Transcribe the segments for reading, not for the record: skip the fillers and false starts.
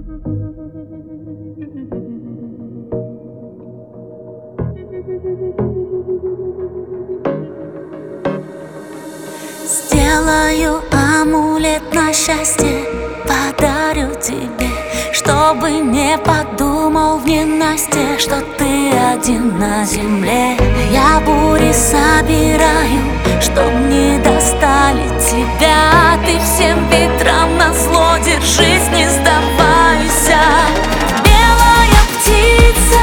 Сделаю амулет на счастье, подарю тебе, чтобы не подумал в ненастье, что ты один на земле. Я бури собираю, чтоб не достали тебя. Ты всем ветрам назло, держись, не сдавайся. Белая птица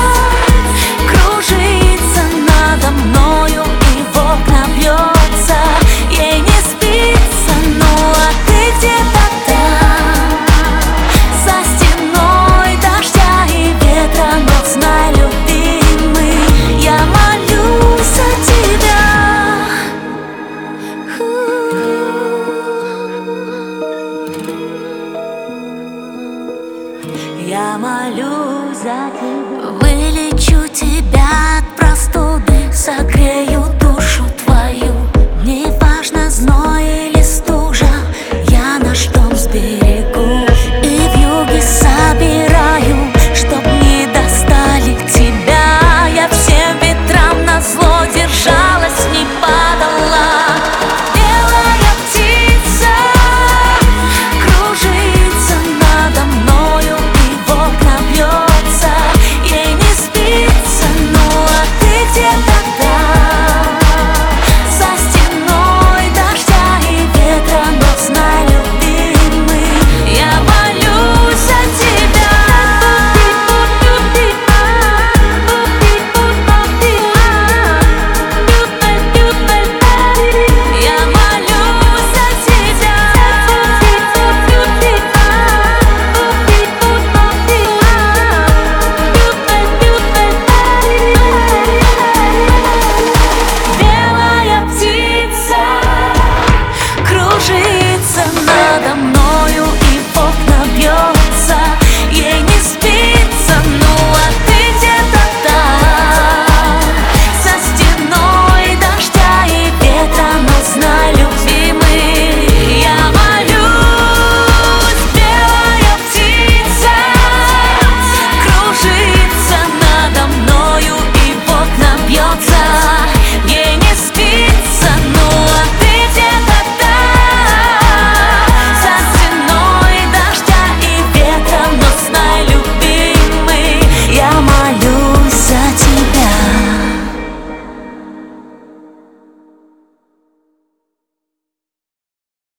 кружится надо мною и в окна бьется. Ей не спится, ну а ты где-то там, за стеной дождя и ветра. Но знай, любимый, я молюсь за тебя. Я молюсь за тебя.